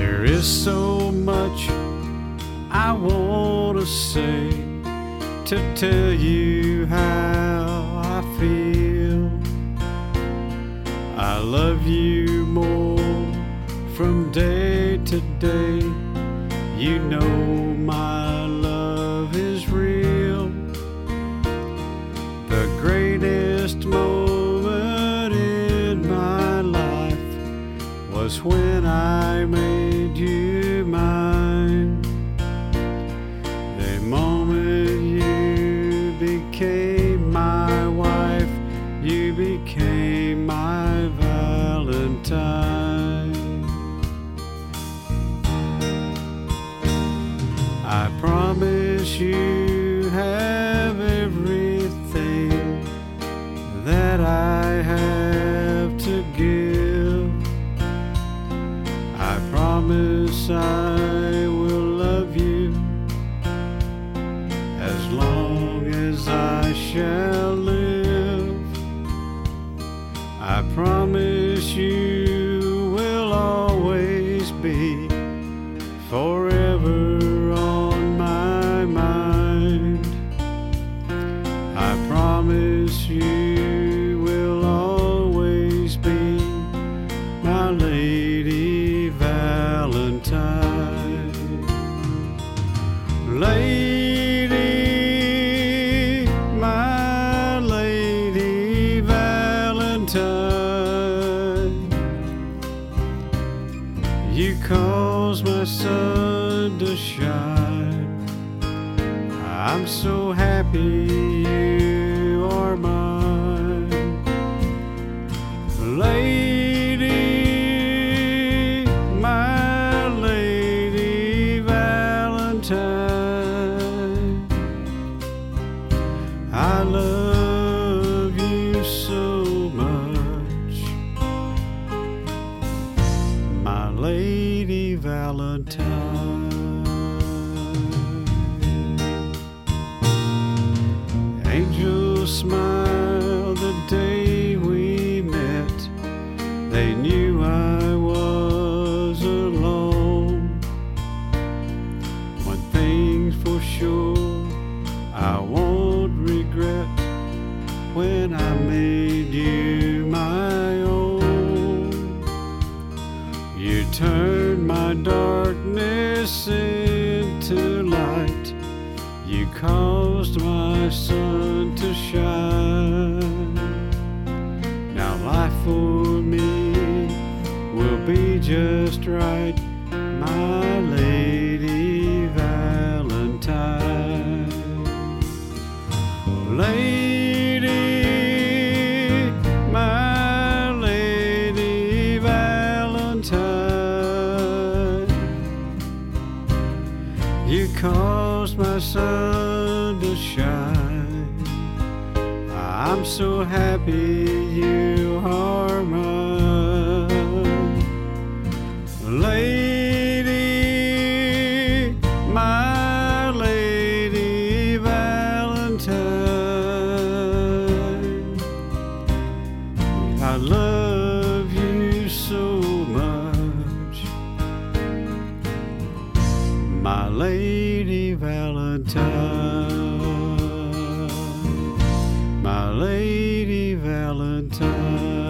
There is so much I want to say to tell you how I feel. I love you more from day to day. You know my love is real. The greatest moment in my life was when I made you mine. The moment you became my wife, you became my Valentine. I promise you have everything that I have to give. I promise I will love you as long as I shall live. I promise you will always be forever on my mind. I promise you will always be my Lady Valentine. Lady, my Lady Valentine, you cause my sun to shine. I'm so happy you are mine. Lady, my Lady Valentine, I love you so much, my Lady Valentine. Angels smiled the day we met. They knew I was alone. One thing's for sure, I won't regret when I made you my own. You turned my darkness into light. You caused my sun to shine. Now life for me will be just right, my Lady Valentine. Lady, my Lady Valentine, you caused my sun to shine. I'm so happy you are mine. Lady, my Lady Valentine, I love you so much, my Lady Valentine, my Lady Valentine.